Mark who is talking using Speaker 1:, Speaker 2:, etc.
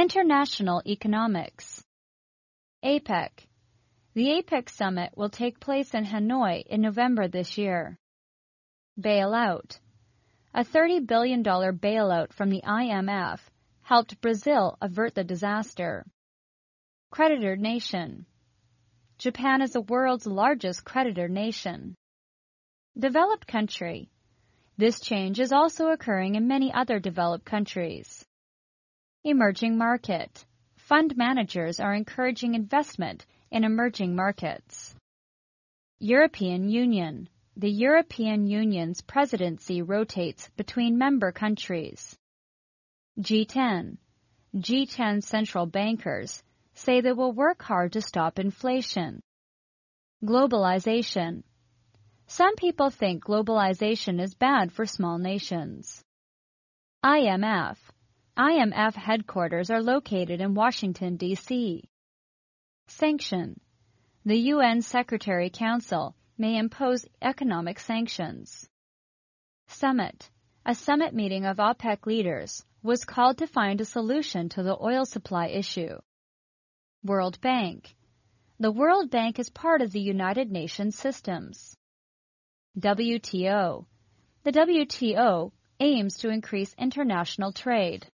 Speaker 1: International economics. APEC. The APEC summit will take place in Hanoi in November this year. Bailout. A $30 billion bailout from the IMF helped Brazil avert the disaster. Creditor nation. Japan is the world's largest creditor nation. Developed country. This change is also occurring in many other developed countries. Emerging market. Fund managers are encouraging investment in emerging markets. European Union. The European Union's presidency rotates between member countries. G10. G10 central bankers say they will work hard to stop inflation. Globalization. Some people think globalization is bad for small nations. IMF. IMF headquarters are located in Washington, D.C. Sanction. The UN Secretary Council may impose economic sanctions. Summit. A summit meeting of OPEC leaders was called to find a solution to the oil supply issue. World Bank. The World Bank is part of the United Nations systems. WTO. The WTO aims to increase international trade.